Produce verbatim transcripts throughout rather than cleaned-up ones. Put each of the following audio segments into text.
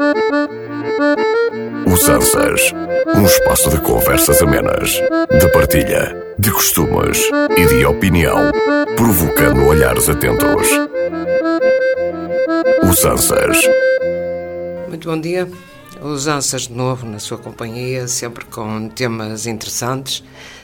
Usanças, um espaço de conversas amenas, de partilha, de costumes e de opinião, provocando olhares atentos. Usanças. Muito bom dia. Usanças de novo na sua companhia, sempre com temas interessantes,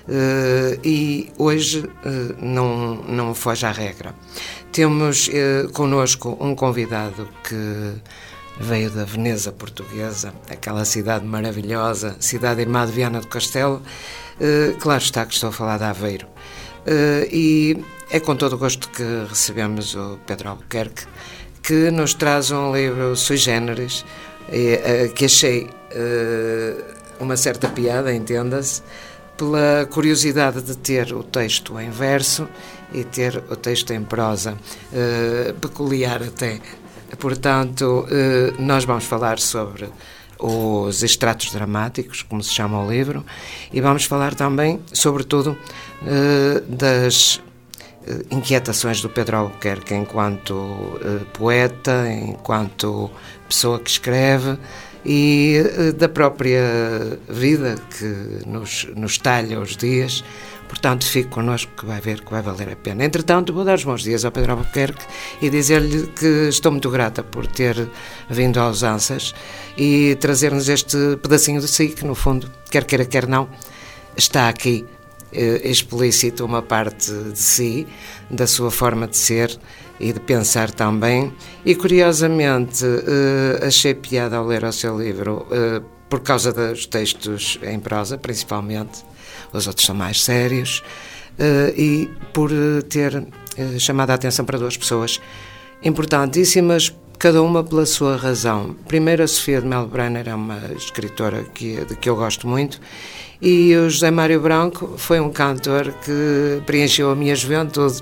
uh, e hoje uh, não, não foge à regra. Temos uh, connosco um convidado que veio da Veneza portuguesa, aquela cidade maravilhosa, cidade irmã de Viana do Castelo. Uh, claro está que estou a falar de Aveiro. Uh, e é com todo o gosto que recebemos o Pedro Albuquerque, que nos traz um livro sui generis, que achei uh, uma certa piada, entenda-se, pela curiosidade de ter o texto em verso e ter o texto em prosa, uh, peculiar até. Portanto, uh, nós vamos falar sobre os extratos dramáticos, como se chama o livro, e vamos falar também, sobretudo, uh, das inquietações do Pedro Albuquerque enquanto uh, poeta, enquanto pessoa que escreve e uh, da própria vida que nos, nos talha os dias. Portanto, fique connosco que vai ver que vai valer a pena. Entretanto, vou dar os bons dias ao Pedro Albuquerque e dizer-lhe que estou muito grata por ter vindo aos Usanças e trazer-nos este pedacinho de si, que no fundo, quer queira, quer não, está aqui explícito uma parte de si, da sua forma de ser e de pensar também. E curiosamente uh, achei piada ao ler o seu livro, uh, por causa dos textos em prosa principalmente, os outros são mais sérios, uh, e por uh, ter uh, chamado a atenção para duas pessoas importantíssimas, cada uma pela sua razão. Primeiro, a Sofia de Melo Brenner é uma escritora que, de que eu gosto muito, e o José Mário Branco foi um cantor que preencheu a minha juventude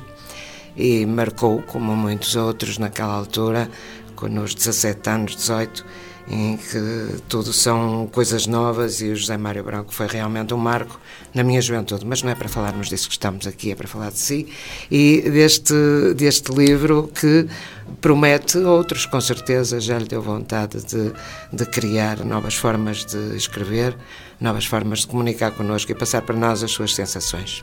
e marcou, como muitos outros naquela altura, nos dezassete anos, dezoito, em que tudo são coisas novas, e o José Mário Branco foi realmente um marco na minha juventude. Mas não é para falarmos disso que estamos aqui, é para falar de si e deste, deste livro que promete outros, com certeza. Já lhe deu vontade de, de criar novas formas de escrever, novas formas de comunicar connosco e passar para nós as suas sensações.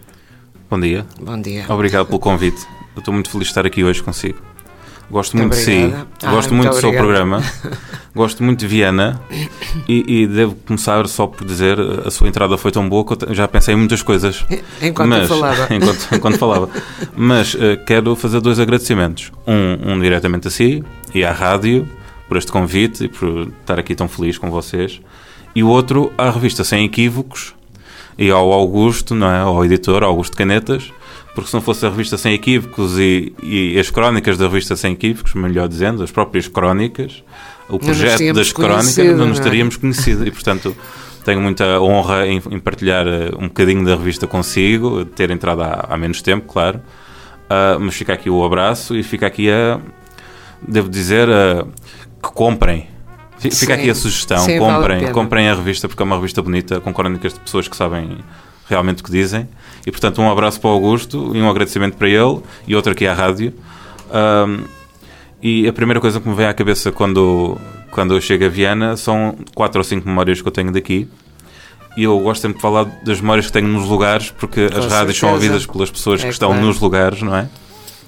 Bom dia. Bom dia. Obrigado pelo convite. Eu estou muito feliz de estar aqui hoje consigo. Gosto muito, muito de si, ah, gosto muito, muito do seu programa, gosto muito de Viana e, e devo começar só por dizer, a sua entrada foi tão boa que eu já pensei em muitas coisas. Enquanto mas, falava. Enquanto, enquanto falava. Mas uh, quero fazer dois agradecimentos. Um, um diretamente a si e à rádio, por este convite e por estar aqui tão feliz com vocês. E o outro à revista Sem Equívocos e ao Augusto, não é? Ao editor, Augusto Canetas, porque se não fosse a revista Sem Equívocos e, e as crónicas da revista Sem Equívocos, melhor dizendo, as próprias crónicas, o projeto das crónicas, não nos teríamos conhecido. E, portanto, tenho muita honra em, em partilhar um bocadinho da revista consigo, ter entrado há, há menos tempo, claro. Uh, mas fica aqui o abraço e fica aqui a, devo dizer, a, que comprem. Fica sim, aqui a sugestão, sim, comprem, vale a comprem a revista, porque é uma revista bonita, com crónicas de pessoas que sabem realmente o que dizem. E, portanto, um abraço para o Augusto e um agradecimento para ele e outro aqui à rádio. Um, e a primeira coisa que me vem à cabeça quando, quando eu chego a Viana são quatro ou cinco memórias que eu tenho daqui. E eu gosto sempre de falar das memórias que tenho nos lugares, porque com as rádios certeza. São ouvidas pelas pessoas é que estão claro. Nos lugares, não é?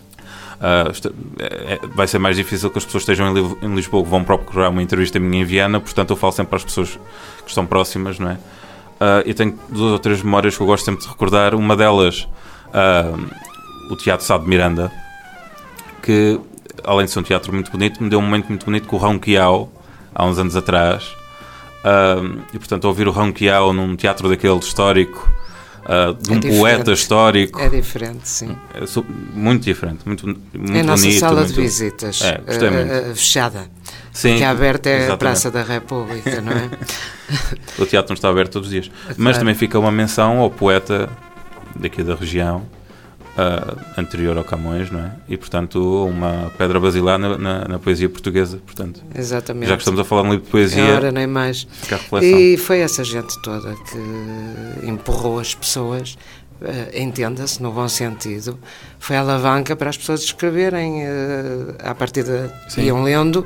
Uh, é, vai ser mais difícil que as pessoas estejam em, em Lisboa, que vão procurar uma entrevista minha em Viana, portanto eu falo sempre para as pessoas que estão próximas, não é? Uh, eu tenho duas ou três memórias que eu gosto sempre de recordar. Uma delas, uh, o Teatro Sá de Miranda, que além de ser um teatro muito bonito, me deu um momento muito bonito com o Ronquial, há uns anos atrás, uh, e portanto ouvir o Ronquial num teatro daquele histórico, Uh, de um é poeta histórico. É diferente, sim. É muito diferente, muito, muito é a nossa bonito, sala muito... de visitas, é, uh, uh, fechada. Sim, porque a aberta é exatamente. A Praça da República, não é? O teatro não está aberto todos os dias. Claro. Mas também fica uma menção ao poeta daqui da região, uh, anterior ao Camões, não é? E, portanto, uma pedra basilar na, na, na poesia portuguesa, portanto. Exatamente. Já que estamos a falar de um livro de poesia... É hora nem mais. E foi essa gente toda que empurrou as pessoas, uh, entenda-se, no bom sentido, foi a alavanca para as pessoas escreverem, uh, à partida iam lendo,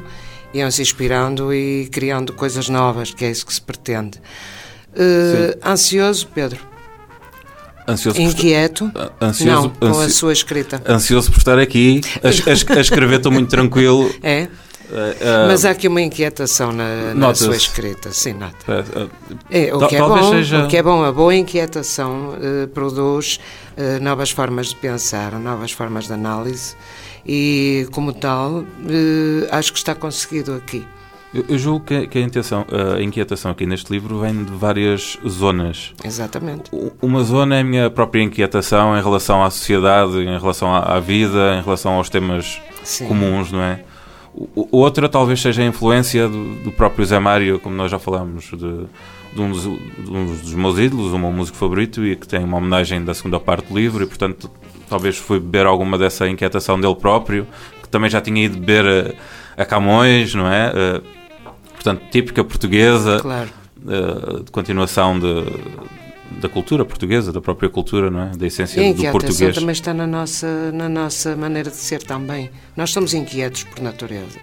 iam-se inspirando e criando coisas novas, que é isso que se pretende. Uh, ansioso, Pedro? Ansioso Inquieto? Por... Ansioso, não, com ansi... a sua escrita. Ansioso por estar aqui, a, a, a escrever estou muito tranquilo. É? Uh, Mas há aqui uma inquietação na, na sua escrita, sim, nota. Uh, é, o, que é bom, seja... o que é bom, a boa inquietação uh, produz uh, novas formas de pensar, novas formas de análise e, como tal, uh, acho que está conseguido aqui. Eu, eu julgo que, que a, intenção, a inquietação aqui neste livro vem de várias zonas. Exatamente. Uma zona é a minha própria inquietação em relação à sociedade, em relação à, à vida, em relação aos temas sim. comuns, não é? Outra talvez seja a influência do, do próprio Zé Mário, como nós já falámos, de, de, um dos, de um dos meus ídolos, o meu músico favorito, e que tem uma homenagem da segunda parte do livro, e portanto talvez fui beber alguma dessa inquietação dele próprio, que também já tinha ido beber a, a Camões, não é? Uh, portanto, típica portuguesa, claro. uh, de continuação de... da cultura portuguesa, da própria cultura, não é? Da essência e do português. Também está na nossa, na nossa maneira de ser também. Nós somos inquietos por natureza.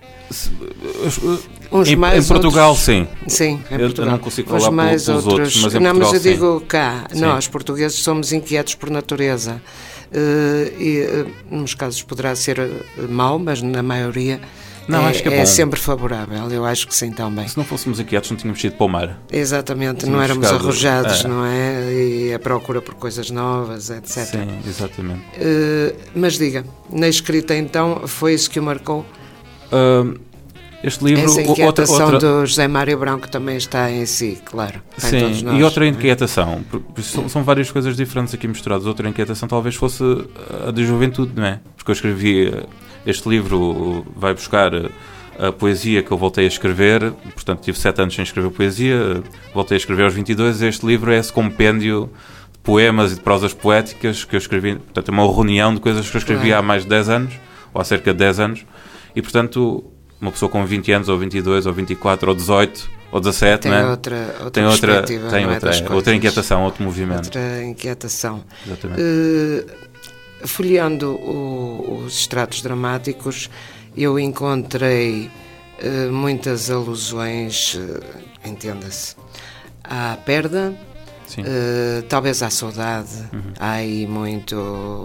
Uns em, mais, em Portugal, outros... sim. Sim, em eu, Portugal. Eu não consigo falar mais pelos outros, outros, mas em não, Portugal, mas eu sim. digo cá, sim. nós, portugueses, somos inquietos por natureza. Uh, e, uh, nos casos poderá ser uh, mau, mas na maioria... Não, é, acho que é, é bom. sempre favorável, eu acho que sim também. Se não fôssemos inquietos não tínhamos ido para o mar. Exatamente, não éramos ficado, arrojados, é. não é? E a procura por coisas novas, etcétera. Sim, exatamente. Uh, mas diga, na escrita então, foi isso que o marcou? Uh, este livro... Essa inquietação outra, outra... do José Mário Branco também está em si, claro. Sim, em todos nós, e outra é? inquietação. São, são várias coisas diferentes aqui misturadas. Outra inquietação talvez fosse a de juventude, não é? Porque eu escrevi... Este livro vai buscar a poesia que eu voltei a escrever, portanto tive sete anos sem escrever poesia, voltei a escrever aos vinte e dois, e este livro é esse compêndio de poemas e de prosas poéticas que eu escrevi, portanto é uma reunião de coisas que eu escrevi claro. há mais de dez anos, ou há cerca de dez anos, e portanto uma pessoa com vinte anos, ou vinte e dois, ou vinte e quatro, ou dezoito, ou dezassete, tem não é? outra, outra tem outra, tem é, outra, é, outra inquietação, outro movimento. Outra inquietação. Exatamente. Uh, folheando o, os extratos dramáticos, eu encontrei uh, muitas alusões, uh, entenda-se, à perda, uh, talvez à saudade. Uhum. Há aí muito,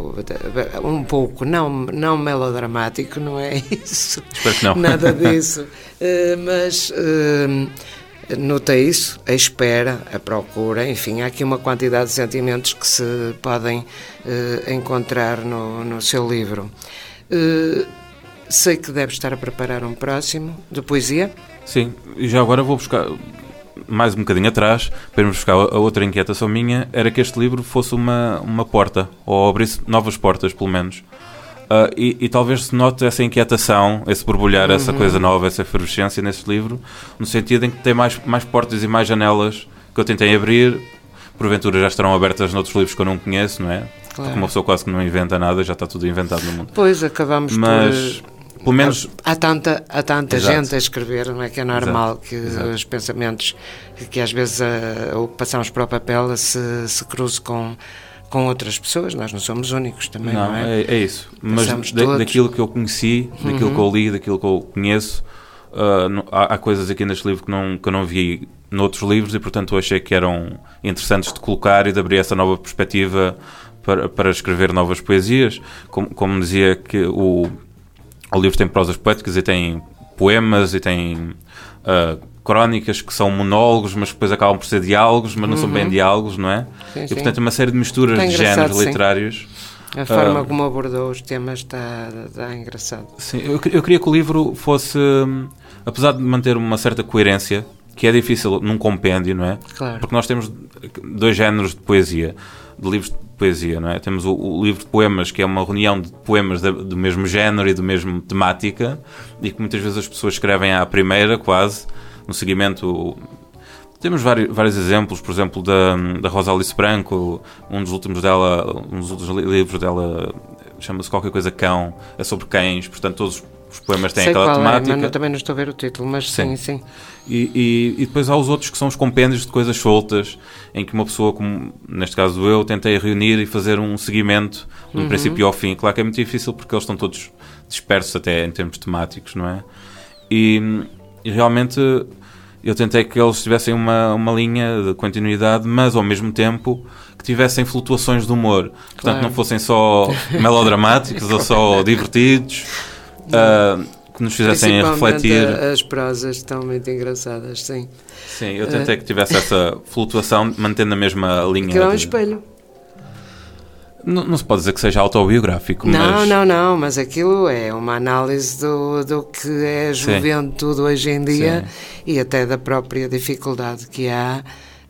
um pouco, não, não melodramático, não é isso? Espero que não. Nada disso. Uh, mas... Uh, notei isso, a espera, a procura, enfim, há aqui uma quantidade de sentimentos que se podem uh, encontrar no, no seu livro. Uh, sei que deve estar a preparar um próximo de poesia. Sim, e já agora vou buscar mais um bocadinho atrás, para irmos buscar a outra inquietação minha, era que este livro fosse uma, uma porta, ou abrisse novas portas, pelo menos. Uh, e, e talvez se note essa inquietação, esse borbulhar, uhum. essa coisa nova, essa efervescência nesse livro, no sentido em que tem mais, mais portas e mais janelas que eu tentei abrir, porventura já estarão abertas noutros livros que eu não conheço, não é? Claro. Porque uma pessoa quase que não inventa nada, já está tudo inventado no mundo. Pois, acabamos Mas, por... pelo menos... Há tanta, há tanta Exato. gente a escrever, não é? Que é normal Exato. que Exato. os pensamentos, que, que às vezes a, o que passamos para o papel se, se cruze com... com outras pessoas, nós não somos únicos também, não, não é? é? É isso, mas da, daquilo que eu conheci, daquilo uhum. que eu li, daquilo que eu conheço, uh, não, há, há coisas aqui neste livro que, não, que eu não vi noutros livros e, portanto, eu achei que eram interessantes de colocar e de abrir essa nova perspectiva para, para escrever novas poesias. Como, como dizia, que o, o livro tem prosas poéticas e tem poemas e tem... Uh, crónicas que são monólogos, mas que depois acabam por ser diálogos, mas não uhum. são bem diálogos, não é? Sim, e, sim. portanto, é uma série de misturas de géneros sim. literários. A forma uh, como abordou os temas está, está engraçado. Sim, eu, eu queria que o livro fosse, apesar de manter uma certa coerência, que é difícil num compêndio, não é? Claro. Porque nós temos dois géneros de poesia, de livros de poesia, não é? Temos o, o livro de poemas, que é uma reunião de poemas de, do mesmo género e do mesmo temática, e que muitas vezes as pessoas escrevem à primeira, quase, no seguimento. Temos vários, vários exemplos, por exemplo, da, da Rosa Alice Branco, um dos últimos dela, um dos últimos livros dela chama-se qualquer coisa Cão, é sobre cães, portanto todos os poemas têm Sei aquela qual temática. É, mas eu também não estou a ver o título, mas sim, sim. sim. E, e, e depois há os outros que são os compêndios de coisas soltas, em que uma pessoa, como neste caso eu, tentei reunir e fazer um seguimento de um uhum. princípio ao fim. Claro que é muito difícil porque eles estão todos dispersos até em termos temáticos, não é? E, e realmente eu tentei que eles tivessem uma, uma linha de continuidade, mas ao mesmo tempo que tivessem flutuações de humor. Portanto, claro. Não fossem só melodramáticos ou só divertidos, uh, que nos fizessem refletir. As prosas estão muito engraçadas, sim. Sim, eu tentei uh... que tivesse essa flutuação, mantendo a mesma linha. Que é um de... espelho. Não, não se pode dizer que seja autobiográfico, não, mas... Não, não, não, mas aquilo é uma análise do, do que é a juventude hoje em dia. Sim. E até da própria dificuldade que há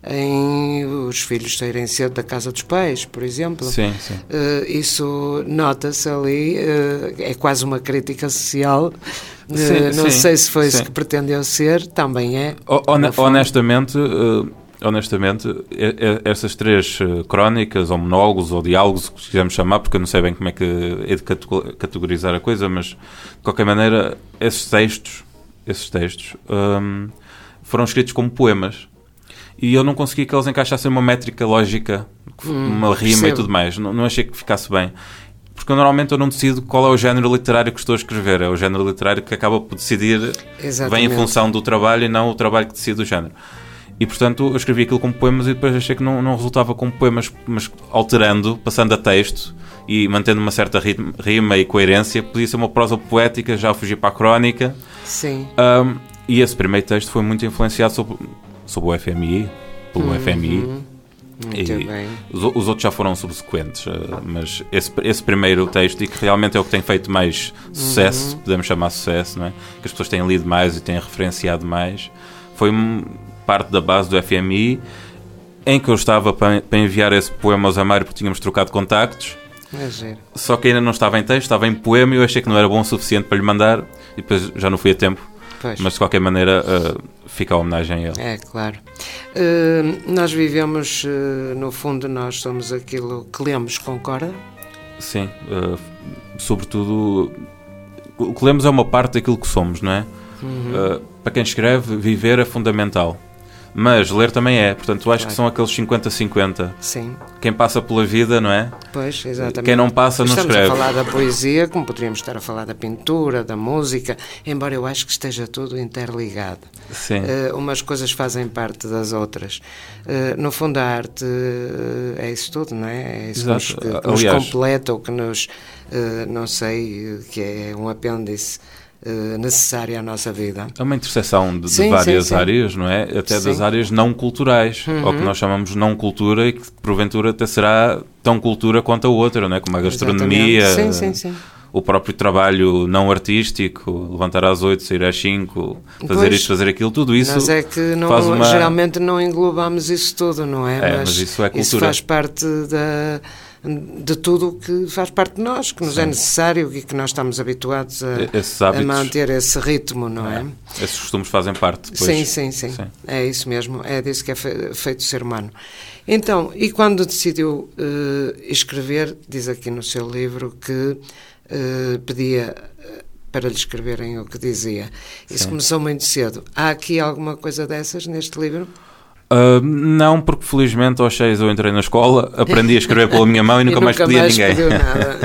em os filhos saírem cedo da casa dos pais, por exemplo. Sim, sim. Uh, isso nota-se ali, uh, é quase uma crítica social. Uh, sim, não sim, sei se foi sim. isso que pretendeu ser, também é. O, honestamente... Uh, Honestamente, estas três crónicas, ou monólogos, ou diálogos, que quisermos chamar, porque eu não sei bem como é que é de categorizar a coisa, mas, de qualquer maneira, esses textos, esses textos um, foram escritos como poemas. E eu não consegui que eles encaixassem uma métrica lógica, hum, uma rima percebo. E tudo mais. Não, não achei que ficasse bem. Porque eu, normalmente eu não decido qual é o género literário que estou a escrever. É o género literário que acaba por decidir, exatamente. Vem em função do trabalho e não o trabalho que decide o género. E, portanto, eu escrevi aquilo como poemas e depois achei que não, não resultava como poemas, mas alterando, passando a texto e mantendo uma certa ritmo, rima e coerência, podia ser uma prosa poética, já fugir para a crónica. Sim. Um, e esse primeiro texto foi muito influenciado sobre, sobre o F M I, pelo uhum. F M I. Muito e bem. Os, os outros já foram subsequentes, uh, mas esse, esse primeiro texto, e que realmente é o que tem feito mais sucesso, uhum. podemos chamar sucesso, não é? Que as pessoas têm lido mais e têm referenciado mais, foi parte da base do F M I, em que eu estava para, para enviar esse poema ao Zé Mário, porque tínhamos trocado contactos. É giro. Só que ainda não estava em texto, estava em poema, e eu achei que não era bom o suficiente para lhe mandar, e depois já não fui a tempo. Pois. Mas de qualquer maneira uh, fica a homenagem a ele. É, claro. Uh, nós vivemos, uh, no fundo, nós somos aquilo que lemos, concorda? Sim, uh, sobretudo o que lemos é uma parte daquilo que somos, não é? Uhum. Uh, para quem escreve, viver é fundamental, mas ler também é. Portanto, eu acho claro. Que são aqueles cinquenta a cinquenta. Sim. Quem passa pela vida, não é? Pois, exatamente. Quem não passa, não Estamos escreve. Estamos a falar da poesia, como poderíamos estar a falar da pintura, da música, embora eu acho que esteja tudo interligado. Sim. Uh, umas coisas fazem parte das outras. Uh, no fundo, a arte uh, é isso tudo, não é? É isso que nos, que, que nos completa, ou que nos, uh, não sei, que é um apêndice necessária à nossa vida. É uma interseção de, sim, de várias sim, sim. áreas, não é? Até sim. das áreas não culturais, uhum. ou que nós chamamos não cultura, e que porventura até será tão cultura quanto a outra, não é? Como a gastronomia, sim, sim, sim. o próprio trabalho não artístico, levantar às oito, sair às cinco, fazer pois, isto, fazer aquilo, tudo isso. Mas é que não, faz uma... geralmente não englobamos isso tudo, não é? É, mas, mas isso é cultura. Isso faz parte da... de tudo o que faz parte de nós, que nos Sim. é necessário e que nós estamos habituados a, hábitos, a manter esse ritmo, não é? é? Esses costumes fazem parte depois. Sim, sim, sim, sim. É isso mesmo, é disso que é feito o ser humano. Então, e quando decidiu uh, escrever, diz aqui no seu livro que uh, pedia para lhe escreverem o que dizia. Isso Sim. começou muito cedo. Há aqui alguma coisa dessas neste livro? Uh, não, porque felizmente aos seis eu entrei na escola, aprendi a escrever pela minha mão e, e nunca mais pedi a ninguém. Nada.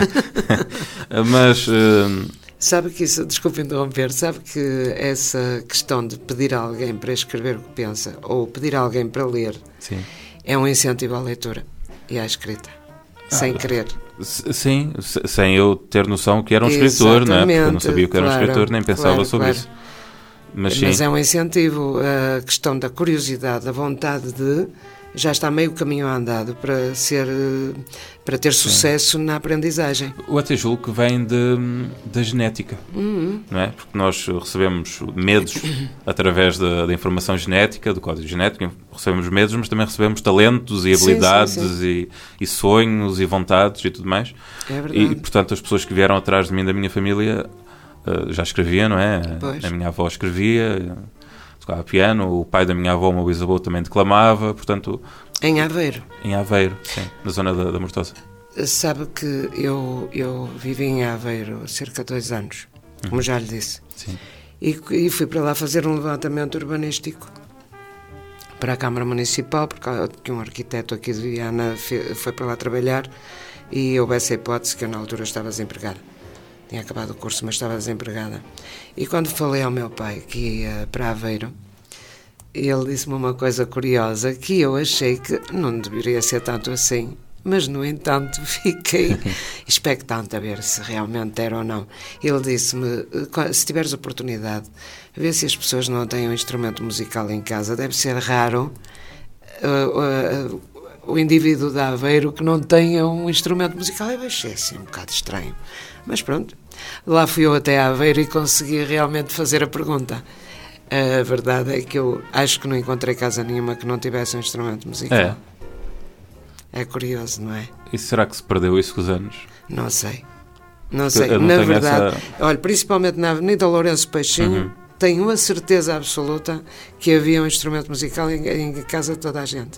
Mas uh... sabe que isso, desculpe interromper, sabe que essa questão de pedir a alguém para escrever o que pensa, ou pedir a alguém para ler, Sim. é um incentivo à leitura e à escrita, ah, sem querer. Sim, sem eu ter noção que era um escritor, não é? Porque eu não sabia que era claro, um escritor, nem pensava claro, sobre claro. isso. Mas, Mas é um incentivo, a questão da curiosidade, a vontade de, já está meio caminho andado para, ser, para ter sucesso Sim. na aprendizagem. Eu até julgo que vem de, da genética, uhum. não é? Porque nós recebemos medos através da, da informação genética, do código genético, recebemos medos, mas também recebemos talentos e habilidades sim, sim, sim. E, e sonhos e vontades e tudo mais. É verdade. E, portanto, as pessoas que vieram atrás de mim, da minha família... Uh, já escrevia, não é? Pois. A minha avó escrevia, tocava piano, o pai da minha avó, o meu bisavô, também declamava, portanto... Em Aveiro? Em Aveiro, sim, na zona da, da Mortosa. Sabe que eu, eu vivi em Aveiro há cerca de dois anos, uhum. como já lhe disse, sim. E, e fui para lá fazer um levantamento urbanístico para a Câmara Municipal, porque um arquiteto aqui de Viana foi para lá trabalhar e houve essa hipótese que eu na altura estava desempregada. tinha acabado o curso, mas estava desempregada. E quando falei ao meu pai que ia para Aveiro, ele disse-me uma coisa curiosa, que eu achei que não deveria ser tanto assim, mas, no entanto, fiquei expectante a ver se realmente era ou não. Ele disse-me, se tiveres oportunidade, vê se as pessoas não têm um instrumento musical em casa. Deve ser raro uh, uh, o indivíduo de Aveiro que não tenha um instrumento musical. Eu achei assim um bocado estranho. Mas pronto, lá fui eu até Aveiro e consegui realmente fazer a pergunta. A verdade é que eu acho que não encontrei casa nenhuma que não tivesse um instrumento musical. É. É curioso, não é? E será que se perdeu isso com os anos? Não sei. Não Porque sei. eu não Na tenho verdade, essa- olha, principalmente na Avenida Lourenço Peixinho, Uhum. tenho a certeza absoluta que havia um instrumento musical em, em casa de toda a gente.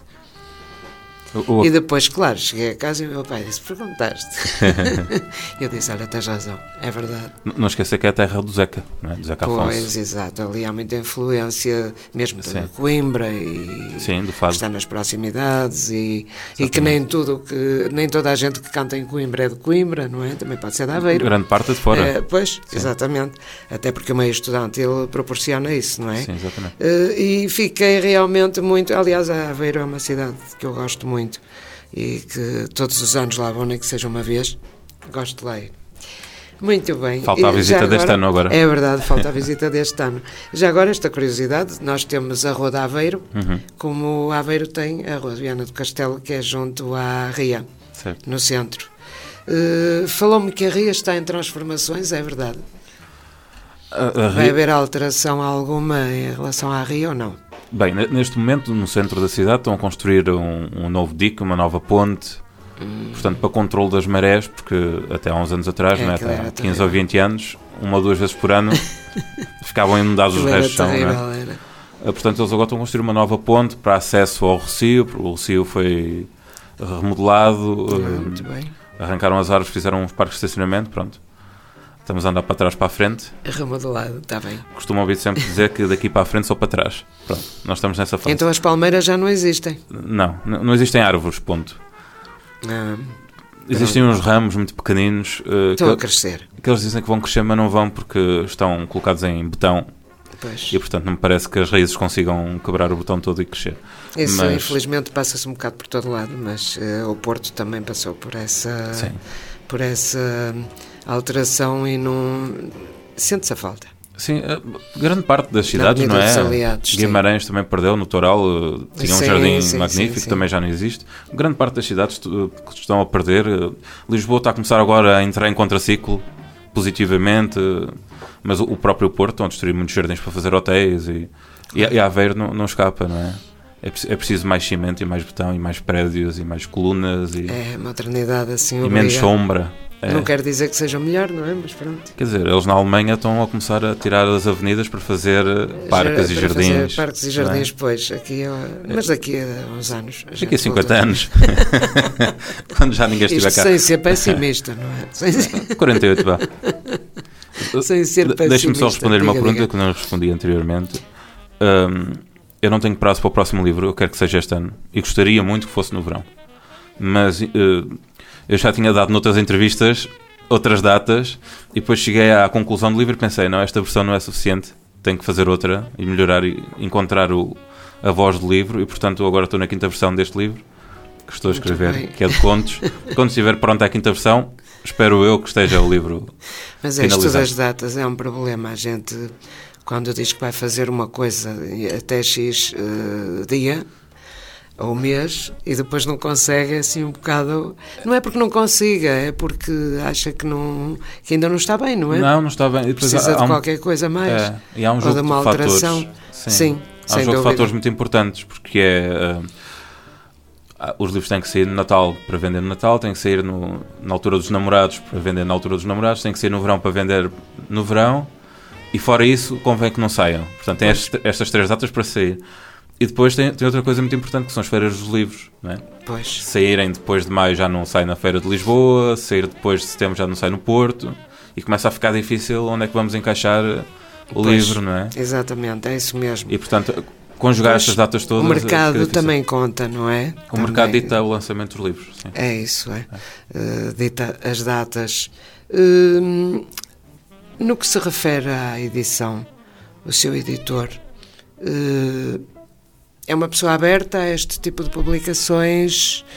O- o- E depois, claro, cheguei a casa e o meu pai disse, perguntaste. Eu disse, olha, tens razão, é verdade. N- Não esquecer que é a terra do Zeca, não é? Do Zeca Afonso. Pois, exato, ali há muita influência, mesmo Sim. de Coimbra e Sim, do fado. está nas proximidades e, e que nem tudo que nem toda a gente que canta em Coimbra é de Coimbra, não é? Também pode ser de Aveiro. Grande parte de fora. Eh, pois, exatamente. Até porque o meio estudante ele proporciona isso, não é? Sim, exatamente. Eh, e fiquei realmente muito. Aliás, a Aveiro é uma cidade que eu gosto muito e que todos os anos lá vou, nem que seja uma vez. Gosto de lá ir. Muito bem. Falta a E visita já deste ano agora. É verdade, falta a visita deste ano. Já agora, esta curiosidade: nós temos a Rua de Aveiro, Uhum. como Aveiro tem a Rua de Viana do Castelo, que é junto à Ria, Certo. no centro. Eh, Falou-me que a Ria está em transformações, é verdade? A- a Vai Ria- haver alteração alguma em relação à Ria ou não? Bem, ne- neste momento, no centro da cidade, estão a construir um, um novo dique, uma nova ponte, portanto, para controle das marés, porque até há uns anos atrás, É, não é? aquilo Até há era quinze terrível. ou vinte anos, uma ou duas vezes por ano, ficavam inundados os Aquilo era restos de chão, não é? terrível, era. Ah, Portanto, eles agora estão a construir uma nova ponte para acesso ao Rocio. O Rocio foi remodelado, Ah, ah, muito bem. arrancaram as árvores, fizeram uns parques de estacionamento, pronto. Estamos a andar para trás para a frente. Remodelado, está bem. Costumo ouvir sempre dizer que daqui para a frente só para trás. Pronto, nós estamos nessa fase. Então as palmeiras já não existem. Não, n- não existem árvores, ponto. Ah, Existem uns ramos muito pequeninos uh, estão a que, crescer. que eles dizem que vão crescer, mas não vão porque estão colocados em betão Pois. e, portanto, não me parece que as raízes consigam quebrar o betão todo e crescer. Isso, mas- infelizmente, passa-se um bocado por todo lado, mas eh, o Porto também passou por essa, Sim. por essa alteração e não sente-se a falta. Sim, uh, grande parte das cidades, Avenida não é? dos Aliados, sim. Guimarães também perdeu, no Toral uh, tinha um Sim, jardim sim, magnífico, sim, sim. também já não existe. Grande parte das cidades uh, que estão a perder. uh, Lisboa está a começar agora a entrar em contraciclo positivamente, uh, mas o, o próprio Porto estão a destruir muitos jardins para fazer hotéis e, e, a- e a Aveiro não, não escapa, não é? É, preci- é preciso mais cimento e mais betão e mais prédios e mais colunas e, É modernidade assim e obriga. menos sombra. É. Não quer dizer que seja melhor, não é? Mas pronto. Quer dizer, eles na Alemanha estão a começar a tirar as avenidas para fazer uh, parques e Para fazer jardins. Parques e não é? jardins, pois. Aqui, eu- mas daqui a uns anos. Daqui a cinquenta anos, quando já ninguém estiver Isto cá. sem ser pessimista, não é? Sem ser, quarenta e oito, vá. sem ser pessimista. Deixa-me só responder uma Diga, pergunta diga. que não respondi anteriormente. Hum, eu não tenho prazo para o próximo livro, eu quero que seja este ano. E gostaria muito que fosse no verão. Mas eh, eu já tinha dado noutras entrevistas outras datas e depois cheguei à conclusão do livro e pensei, não, esta versão não é suficiente, tenho que fazer outra e melhorar e encontrar o, a voz do livro e, portanto, agora estou na quinta versão deste livro que estou a Muito escrever, bem. que é de contos. Quando estiver pronta a quinta versão, espero eu que esteja o livro Mas é isto finalizado. das datas é um problema. A gente, quando diz que vai fazer uma coisa até X eh, dia ou mês e depois não consegue, é assim um bocado. Não é porque não consiga, é porque acha que, não, que ainda não está bem, não é? Não, não está bem. E depois Precisa há- há de um- qualquer coisa mais. É, e há um ou jogo de uma de alteração. fatores. Sim, Sim, há um sem jogo de dúvida. fatores muito importantes, porque é. ah, ah, os livros têm que sair no Natal para vender no Natal, têm que sair no, na altura dos namorados para vender na altura dos namorados, têm que sair no verão para vender no verão, e fora isso, convém que não saiam. Portanto, tem estas, estas três datas para sair. E depois tem, tem outra coisa muito importante, que são as feiras dos livros, não é? Pois. Se saírem depois de maio já não sai na Feira de Lisboa, sair depois de setembro já não sai no Porto, e começa a ficar difícil onde é que vamos encaixar o Pois, livro, não é? Exatamente, é isso mesmo. E, portanto, conjugar Pois, estas datas todas... o é- fica mercado difícil. também conta, não é? O mercado Também- dita o lançamento dos livros, sim. É isso, é. Uh, dita as datas. Uh, No que se refere à edição, o seu editor uh, é uma pessoa aberta a este tipo de publicações?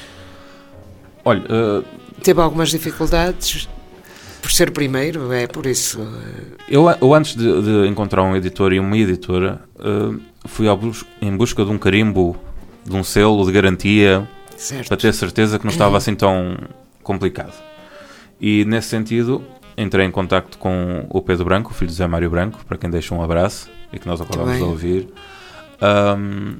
Olha, uh, teve algumas dificuldades por ser primeiro, é por isso? Eu, eu antes de, de encontrar um editor e uma editora, uh, fui ao bus- em busca de um carimbo, de um selo de garantia, certo, para ter certeza que não estava assim tão complicado. E nesse sentido entrei em contacto com o Pedro Branco, o filho de Zé Mário Branco, para quem deixa um abraço e que nós acabamos de ouvir, um,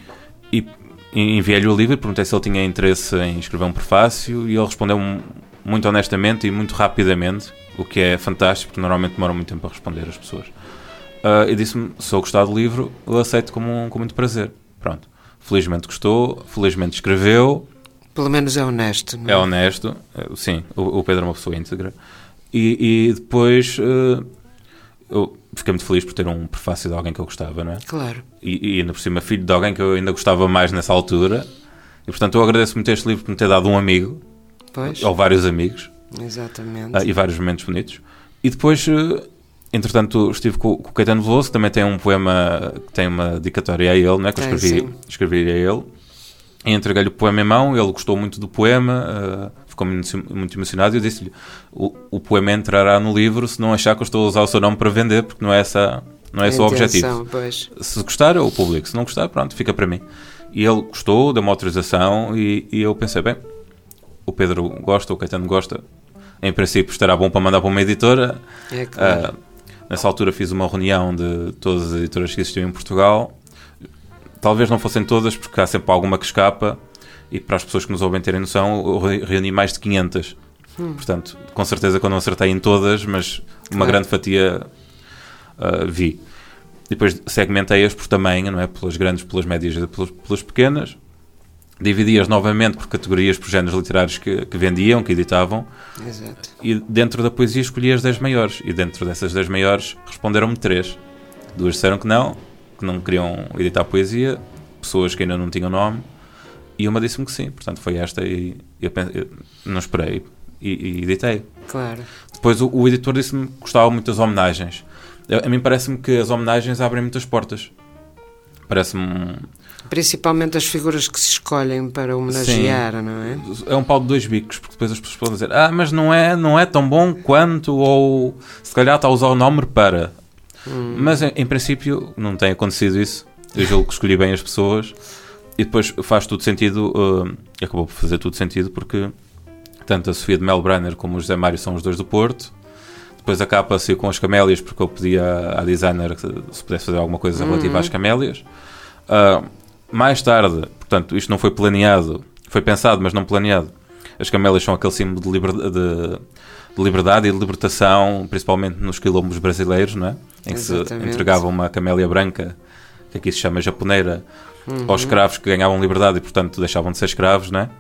e enviei-lhe o livro, perguntei se ele tinha interesse em escrever um prefácio e ele respondeu muito honestamente e muito rapidamente, o que é fantástico, porque normalmente demora muito tempo a responder as pessoas. Uh, e disse-me, se eu gostar do livro, eu aceito com, com muito prazer. Pronto. Felizmente gostou, felizmente escreveu. Pelo menos é honesto, não é? É honesto, sim, o, o Pedro é uma pessoa íntegra. E, e depois uh, eu fiquei muito feliz por ter um prefácio de alguém que eu gostava, não é? Claro. E, e ainda por cima filho de alguém que eu ainda gostava mais nessa altura. E portanto eu agradeço muito este livro por me ter dado um amigo. Pois. Ou vários amigos. Exatamente. Uh, e vários momentos bonitos. E depois, uh, entretanto, estive com, com o Caetano Veloso, que também tem um poema, que tem uma dedicatória a ele, não é? Que eu escrevi, é, escrevi a ele. E entreguei-lhe o poema em mão, ele gostou muito do poema, uh, ficou muito, muito emocionado, e eu disse-lhe, o, o poema entrará no livro se não achar que eu estou a usar o seu nome para vender, porque não é, essa, não é esse o objetivo. Pois. Se gostar, eu publico, se não gostar, pronto, fica para mim. E ele gostou, deu uma autorização, e, e eu pensei, bem, o Pedro gosta, o Caetano gosta, em princípio estará bom para mandar para uma editora. É claro. Uh, nessa altura fiz uma reunião de todas as editoras que existiam em Portugal. Talvez não fossem todas, porque há sempre alguma que escapa, e para as pessoas que nos ouvem terem noção, eu reuni mais de quinhentas. Hum. Portanto, com certeza que eu não acertei em todas, mas uma claro. grande fatia uh, vi. Depois segmentei-as por tamanho, não é? Pelas grandes, pelas médias e pelas, pelas pequenas. Dividi-as novamente por categorias, por géneros literários que, que vendiam, que editavam. Exato. E dentro da poesia escolhi as dez maiores. E dentro dessas dez maiores responderam-me três. Duas disseram que não, que não queriam editar poesia, pessoas que ainda não tinham nome, e uma disse-me que sim. Portanto, foi esta, e eu, eu não esperei e, e editei. Claro. Depois o, o editor disse-me que gostava muito das homenagens. A, a mim parece-me que as homenagens abrem muitas portas. Parece-me... Principalmente as figuras que se escolhem para homenagear, sim, não é? É um pau de dois bicos, porque depois as pessoas podem dizer, ah, mas não é, não é tão bom quanto, ou se calhar está a usar o nome para... Hum. Mas em, em princípio não tem acontecido isso. Eu julgo que escolhi bem as pessoas, e depois faz tudo sentido, uh, acabou por fazer tudo sentido, porque tanto a Sofia de Melbrenner como o José Mário são os dois do Porto. Depois a capa saiu com as camélias, porque eu pedi à, à designer que se pudesse fazer alguma coisa relativa uhum. às camélias. Uh, mais tarde, portanto, isto não foi planeado, foi pensado, mas não planeado. As camélias são aquele símbolo de, liber, de, de liberdade e de libertação, principalmente nos quilombos brasileiros, não é? Em que Exatamente. Se entregava uma camélia branca, que aqui se chama japoneira, uhum. aos escravos que ganhavam liberdade e, portanto, deixavam de ser escravos, não é?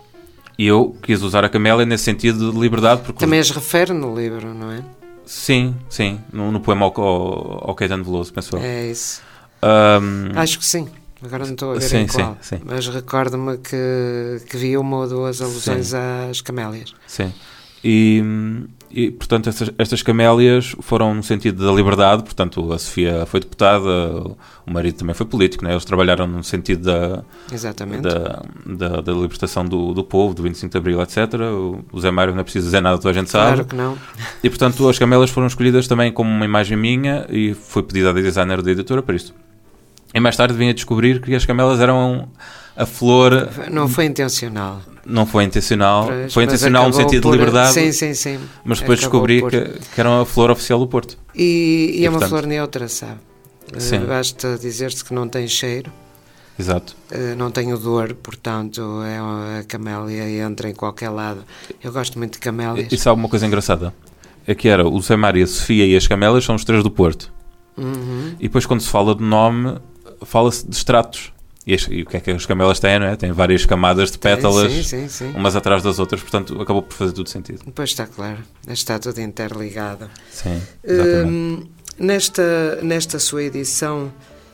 E eu quis usar a camélia nesse sentido de liberdade. Porque também as refere no livro, não é? Sim, sim, no, no poema ao, ao, ao Caetano Veloso, penso eu. É isso. Um... Acho que sim. Agora não estou a ver sim, em qual. Sim, sim. Mas recordo-me que, que vi uma ou duas alusões sim. às camélias. Sim. E, e portanto, estas, estas camélias foram no sentido da liberdade. Portanto, a Sofia foi deputada, o marido também foi político, né? Eles trabalharam no sentido da, Exatamente. da, da, da libertação do, do povo, do vinte e cinco de Abril, etcétera. O, o Zé Mário não é preciso dizer nada, toda a gente sabe. Claro que não. E, portanto, as camélias foram escolhidas também como uma imagem minha, e foi pedida à designer da editora para isto. E mais tarde vim a descobrir que as camélias eram a flor... Não foi intencional. Não foi intencional. Pois, foi intencional no sentido por... de liberdade. Sim, sim, sim. Mas depois acabou descobri por... que, que eram a flor oficial do Porto. E, e, e é portanto... uma flor neutra, sabe? Sim. Basta dizer-se que não tem cheiro. Exato. Não tem odor, portanto, é uma, a camélia entra em qualquer lado. Eu gosto muito de camélias. E, e sabe uma coisa engraçada? É que era o Zé Mário, a Sofia e as camélias são os três do Porto. Uhum. E depois quando se fala de nome... fala-se de estratos. E, as, e o que é que as camélias têm, não é? Tem várias camadas de pétalas, sim, sim, sim. umas atrás das outras, portanto, acabou por fazer tudo sentido. Pois está claro. Está tudo interligado. Sim, exatamente. Uh, nesta, nesta sua edição,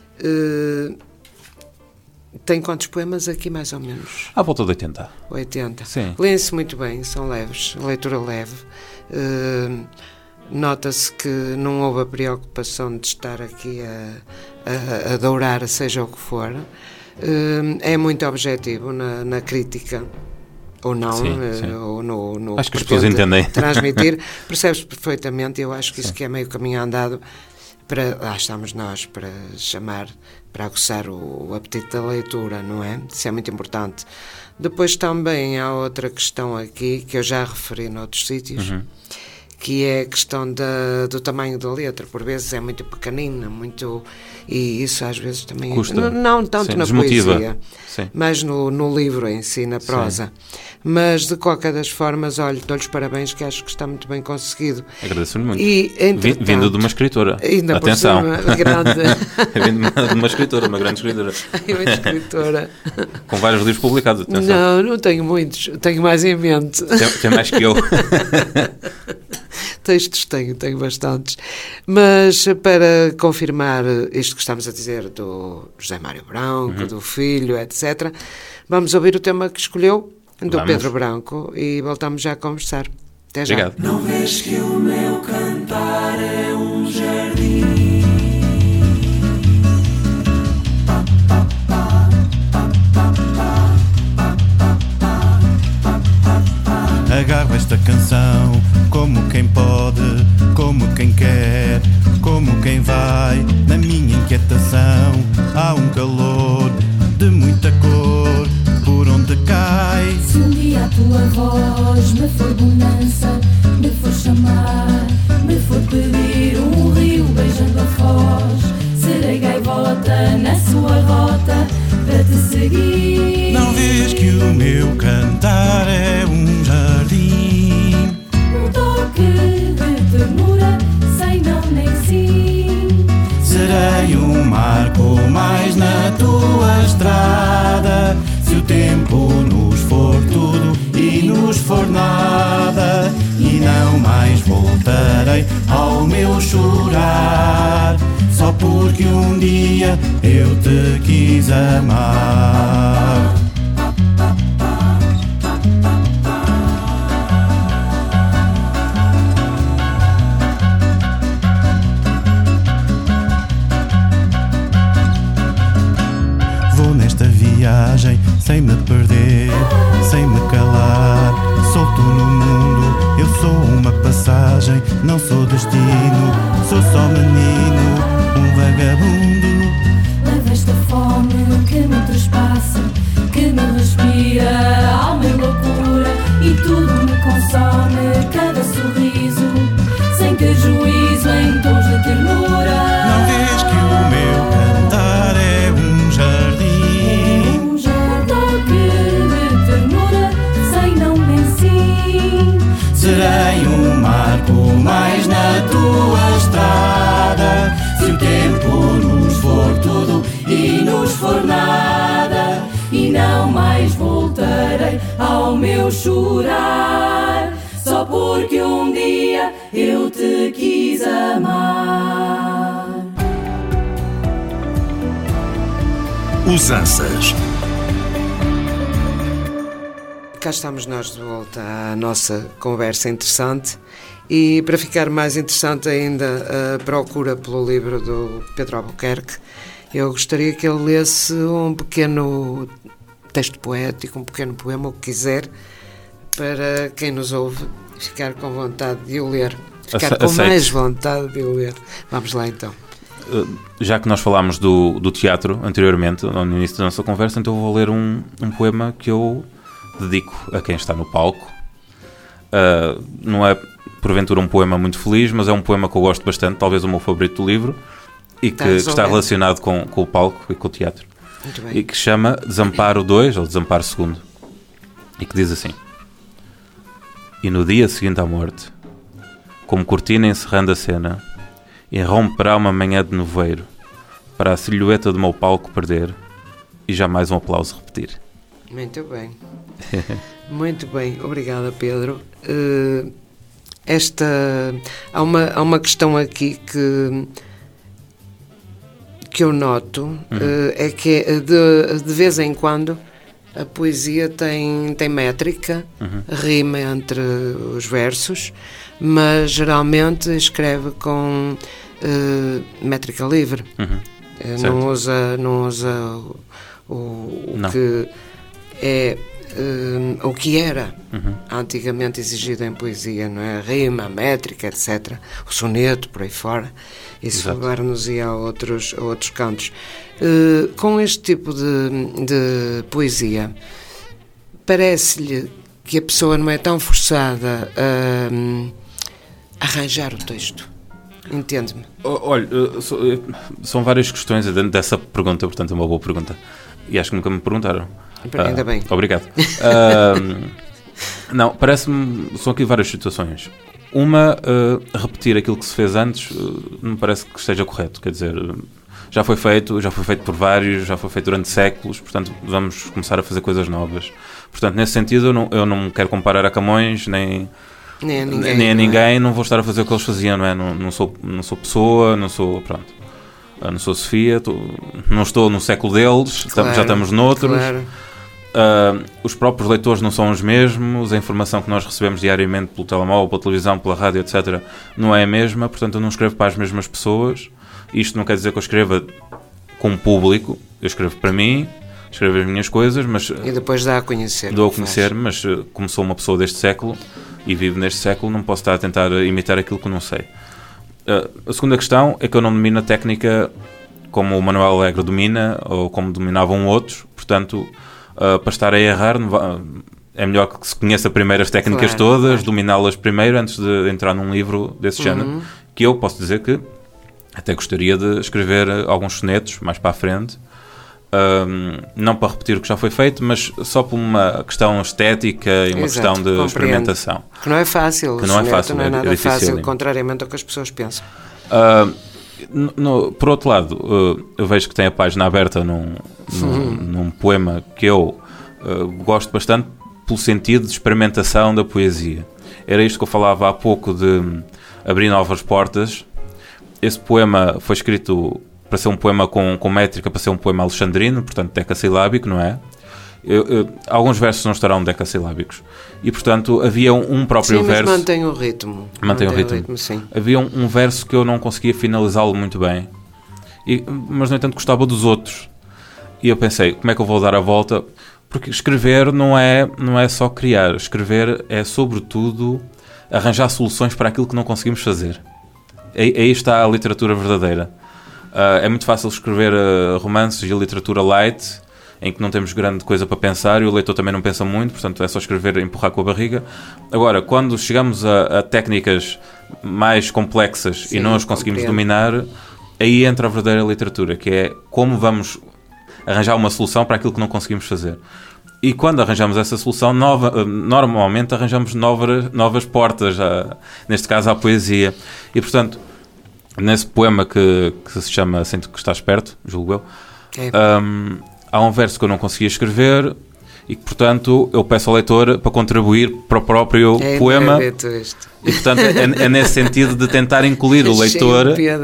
uh, tem quantos poemas aqui, mais ou menos? À volta de oitenta. oitenta. Sim. Leem-se muito bem, são leves, leitura leve. Uh, nota-se que não houve a preocupação de estar aqui a, a, a dourar, seja o que for. É muito objetivo na, na crítica, ou não, sim, sim. ou no, no acho que as pessoas entendem. Transmitir, percebe-se perfeitamente. Eu acho que isso sim. que é meio caminho andado, para, lá estamos nós, para chamar, para aguçar o, o apetite da leitura, não é? Isso é muito importante. Depois também há outra questão aqui, que eu já referi noutros sítios, uhum. que é a questão da, do tamanho da letra. Por vezes é muito pequenina, muito... E isso às vezes também... Custa. Não, não tanto sim, na desmotiva. poesia, sim. mas no, no livro em si, na prosa. Sim. Mas, de qualquer das formas, olha, dou-lhes parabéns, que acho que está muito bem conseguido. Agradeço-lhe muito. E, Vindo de uma escritora. Ainda Atenção. Por cima, grande... Vindo de uma escritora, uma grande escritora. uma escritora. Com vários livros publicados, atenção. Não, não tenho muitos. Tenho mais em mente. Tem, tem mais que eu. Textos tenho, tenho bastantes. Mas para confirmar isto que estamos a dizer do José Mário Branco, uhum. do filho, etcétera, vamos ouvir o tema que escolheu, do vamos. Pedro Branco, e voltamos já a conversar. Até já. Obrigado. Não vês que o meu cantar é um jardim? Agarro esta canção como quem pode, como quem quer, como quem vai. Na minha inquietação há um calor de muita cor por onde cai. Se um dia a tua voz me for bonança, me for chamar, me for pedir um rio beijando a foz, serei gaivota na sua rota para te seguir. Não vês que o meu cantar é um jardim? Um toque de ternura, sem não nem sim. Serei um marco mais na tua estrada, se o tempo nos for tudo e nos for nada. E não mais voltarei ao meu chorar, só porque um dia eu te quis amar. Vou nesta viagem sem me perder, sem me calar, solto no mundo. Eu sou uma passagem, não sou destino, sou só menino, um vagabundo. Leva esta fome que me trespassa, que me respira, alma e loucura, e tudo me consome, cada sorriso, sem ter juízo em tons de ternura. Não vês que o meu cantar é um jardim? Um jardim de ternura, sem não nem sim. Serei um marco mais na tua estrada, se o tempo nos for tudo e nos for nada, e não mais voltarei ao meu chorar, só porque um dia eu te quis amar. Usanças. Cá estamos nós de volta à nossa conversa interessante, e para ficar mais interessante ainda a procura pelo livro do Pedro Albuquerque, eu gostaria que ele lesse um pequeno texto poético, um pequeno poema, o que quiser, para quem nos ouve ficar com vontade de o ler, ficar com Aceite. mais vontade de o ler. Vamos lá então. Já que nós falámos do, do teatro anteriormente, no início da nossa conversa, então eu vou ler um, um poema que eu dedico a quem está no palco. Uh, não é, porventura, um poema muito feliz, mas é um poema que eu gosto bastante, talvez o meu favorito do livro, e que, que está relacionado com, com o palco e com o teatro. Muito bem. E que se chama Desamparo dois, ou Desamparo dois, e que diz assim: E no dia seguinte à morte, como cortina encerrando a cena, irromperá uma manhã de nevoeiro, para a silhueta do meu palco perder e jamais um aplauso repetir. Muito bem. Muito bem. Obrigada, Pedro. Uh, esta... Há uma, há uma questão aqui que... que eu noto, uhum. uh, é que de, de vez em quando A poesia tem, tem métrica, uhum. rima entre os versos, mas geralmente escreve com uh, métrica livre. Uhum. Uh, não usa, não usa o, o não. que é uh, o que era uhum. antigamente exigido em poesia, não é? A rima, a métrica, etcétera. O soneto, por aí fora. Isso levar-nos-ia a outros, a outros cantos. Uh, com este tipo de, de poesia, parece-lhe que a pessoa não é tão forçada a um, arranjar o texto. Entende-me? Olha, são várias questões dentro dessa pergunta, portanto é uma boa pergunta. E acho que nunca me perguntaram. Ainda uh, bem. Obrigado. uh, não, parece-me... São aqui várias situações. Uma, uh, repetir aquilo que se fez antes, uh, não me parece que esteja correto. Quer dizer, já foi feito, já foi feito por vários, já foi feito durante séculos, portanto vamos começar a fazer coisas novas. Portanto, nesse sentido, eu não, eu não me quero comparar a Camões, nem, nem a ninguém, nem a não, ninguém é? Não vou estar a fazer o que eles faziam, não é? Não, não, sou, não sou pessoa, não sou... Pronto. Não sou Sofia, tô, não estou no século deles, claro, já estamos noutros. Claro. Uh, os próprios leitores não são os mesmos, a informação que nós recebemos diariamente pelo telemóvel, pela televisão, pela rádio, etcétera não é a mesma, portanto eu não escrevo para as mesmas pessoas. Isto não quer dizer que eu escreva com o público, eu escrevo para mim, escrevo as minhas coisas, mas... E depois dá a conhecer. Dou a conhecer, mas uh, como sou uma pessoa deste século e vivo neste século, não posso estar a tentar imitar aquilo que eu não sei. Uh, a segunda questão é que eu não domino a técnica como o Manuel Alegre domina ou como dominavam outros, portanto... Uh, para estar a errar, é melhor que se conheça primeiro as técnicas claro, todas, claro. dominá-las primeiro antes de entrar num livro desse uhum. género, que eu posso dizer que até gostaria de escrever alguns sonetos mais para a frente, um, não para repetir o que já foi feito, mas só por uma questão estética e uma Exato, questão de compreendo. experimentação. Que não é fácil, que não é fácil, não é nada é fácil, contrariamente ao que as pessoas pensam. Uh, no, no, por outro lado, uh, eu vejo que tem a página aberta num, num, uhum. num poema que eu uh, gosto bastante pelo sentido de experimentação da poesia. Era isto que eu falava há pouco de abrir novas portas. Esse poema foi escrito para ser um poema com, com métrica, para ser um poema alexandrino, portanto decassilábico, não é? Eu, eu, alguns versos não estarão decassilábicos e, portanto, havia um, um próprio sim, mas verso... mantém o ritmo. Mantém, mantém o ritmo. ritmo sim. Havia um, um verso que eu não conseguia finalizá-lo muito bem, e, mas, no entanto, gostava dos outros. E eu pensei, como é que eu vou dar a volta? Porque escrever não é, não é só criar. Escrever é, sobretudo, arranjar soluções para aquilo que não conseguimos fazer. Aí, aí está a literatura verdadeira. Uh, é muito fácil escrever uh, romances e literatura light, em que não temos grande coisa para pensar e o leitor também não pensa muito, portanto é só escrever e empurrar com a barriga. Agora, quando chegamos a, a técnicas mais complexas Sim, e não as conseguimos compreendo. dominar, aí entra a verdadeira literatura, que é como vamos arranjar uma solução para aquilo que não conseguimos fazer. E quando arranjamos essa solução, nova, normalmente arranjamos novas, novas portas, a, neste caso à poesia. E, portanto, nesse poema que, que se chama Sinto que Estás Perto, julgo eu, é. um, há um verso que eu não conseguia escrever e que, portanto, eu peço ao leitor para contribuir para o próprio é, poema. É isto. E, portanto, é, é nesse sentido de tentar incluir o leitor.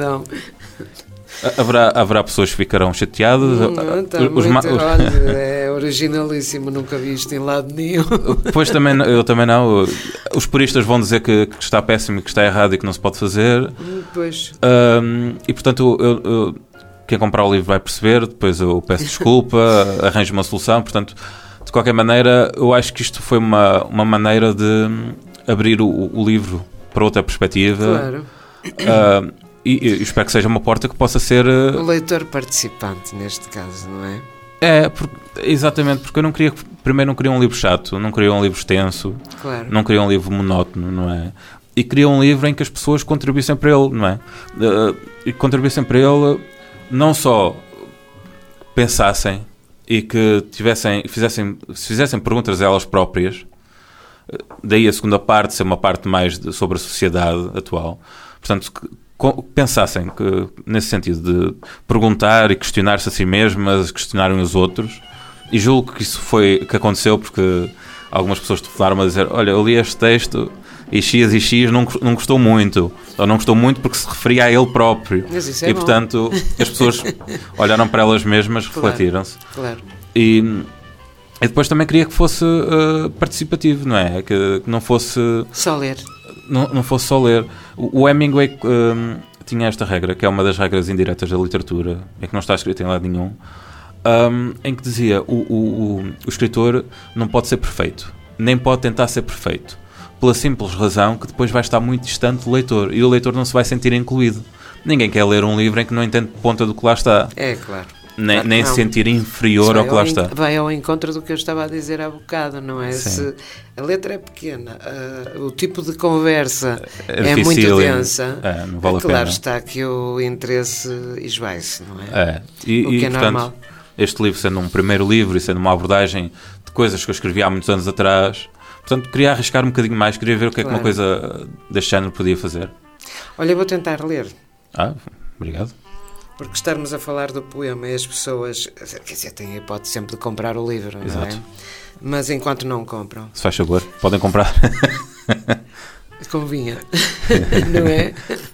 Haverá, haverá pessoas que ficarão chateadas. Não, não, tá os, muito, ma- olha, é originalíssimo, nunca vi isto em lado nenhum. Pois também, eu também não. Os puristas vão dizer que, que está péssimo, que está errado e que não se pode fazer. Pois. Um, e, portanto, eu, eu, quem comprar o livro vai perceber, depois eu peço desculpa, arranjo uma solução. Portanto, de qualquer maneira, eu acho que isto foi uma, uma maneira de abrir o, o livro para outra perspectiva. Claro. Uh, E, e espero que seja uma porta que possa ser... O leitor participante, neste caso, não é? É, porque, exatamente, porque eu não queria... Primeiro não queria um livro chato, não queria um livro extenso, claro. Não queria um livro monótono, não é? E queria um livro em que as pessoas contribuíssem para ele, não é? Uh, e contribuíssem para ele não só pensassem e que tivessem, fizessem, fizessem perguntas a elas próprias, daí a segunda parte ser uma parte mais de, sobre a sociedade atual. Portanto, que, pensassem que, nesse sentido de perguntar e questionar-se a si mesmas, questionarem os outros, e julgo que isso foi que aconteceu porque algumas pessoas telefonaram a dizer, olha, eu li este texto e X e X não, não gostou muito, ou não gostou muito porque se referia a ele próprio. Mas isso é e bom. Portanto as pessoas olharam para elas mesmas, claro, refletiram-se. claro. E E depois também queria que fosse uh, participativo, não é? Que, que não fosse... Só ler. Não, não fosse só ler. O, o Hemingway um, tinha esta regra, que é uma das regras indiretas da literatura, é que não está escrito em lado nenhum, um, em que dizia o, o, o, o escritor não pode ser perfeito, nem pode tentar ser perfeito, pela simples razão que depois vai estar muito distante do leitor, e o leitor não se vai sentir incluído. Ninguém quer ler um livro em que não entende ponta do que lá está. É, claro. Nem, claro nem se sentir inferior ao que lá ao está. Vai ao encontro do que eu estava a dizer há bocado, não é? Sim. Se a letra é pequena, uh, o tipo de conversa é, é muito densa, é, não vale é a claro pena. Está que o interesse esvai-se, não é? É. E, o que e, é portanto, normal. Este livro sendo um primeiro livro e sendo uma abordagem de coisas que eu escrevi há muitos anos atrás, portanto, queria arriscar um bocadinho mais, queria ver o que claro. é que uma coisa deste género podia fazer. Olha, eu vou tentar ler. Ah, obrigado. Porque estarmos a falar do poema e as pessoas, quer dizer, têm a hipótese sempre de comprar o livro, não Exato. é? Mas enquanto não compram, Se faz favor, podem comprar. convinha, não é?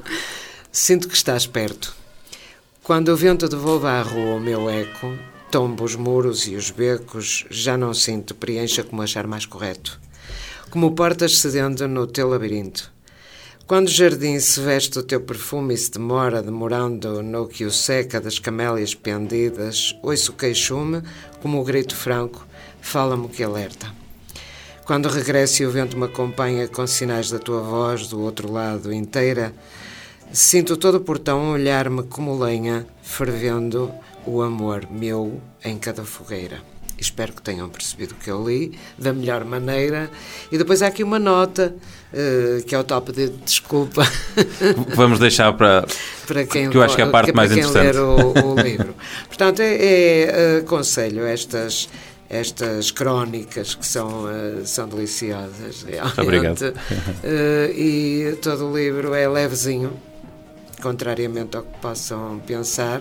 Sinto que estás perto. Quando o vento devolva à rua o meu eco, tombo os muros e os becos, já não sinto, preencha como achar mais correto. Como portas cedendo no teu labirinto. Quando o jardim se veste o teu perfume e se demora, demorando no que o seca das camélias pendidas, ouço o queixume, como o grito franco, fala-me o que alerta. Quando regresso e o vento me acompanha com sinais da tua voz do outro lado inteira, sinto todo o portão olhar-me como lenha, fervendo o amor meu em cada fogueira. Espero que tenham percebido o que eu li da melhor maneira. E depois há aqui uma nota, uh, que é o tal pedido de desculpa. Vamos deixar para, para quem, que eu acho que é a parte que, mais para quem interessante. ler o, o livro. Portanto, é, é aconselho estas, estas crónicas que são, uh, são deliciosas. Realmente. Obrigado. Uh, e todo o livro é levezinho, contrariamente ao que possam pensar.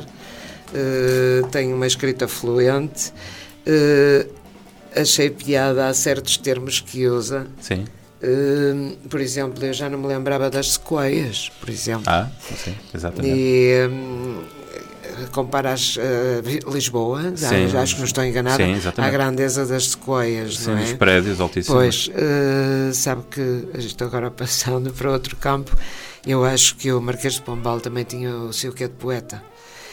Uh, tem uma escrita fluente. Uh, achei piada a certos termos que usa. Sim. Uh, por exemplo, eu já não me lembrava das sequoias, por exemplo. Ah, sim, exatamente. E um, comparas uh, Lisboa, Sim. já, acho que não estou enganada, Sim, exatamente. à grandeza das sequoias, Sim, não é? os prédios altíssimos. Pois, uh, sabe que estou agora passando para outro campo. Eu acho que o Marquês de Pombal também tinha o seu quê de poeta.